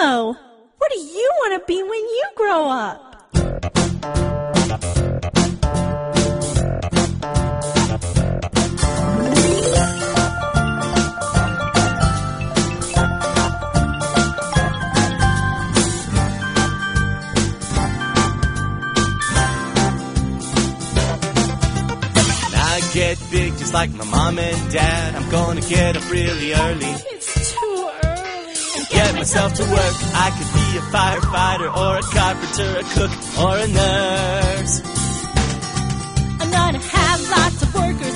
Elmo, what do you want to be when you grow up? Get big just like my mom and dad. I'm gonna get up really early. It's too early. Get myself to work. I could be a firefighter or a carpenter, a cook or a nurse. I'm gonna have lots of workers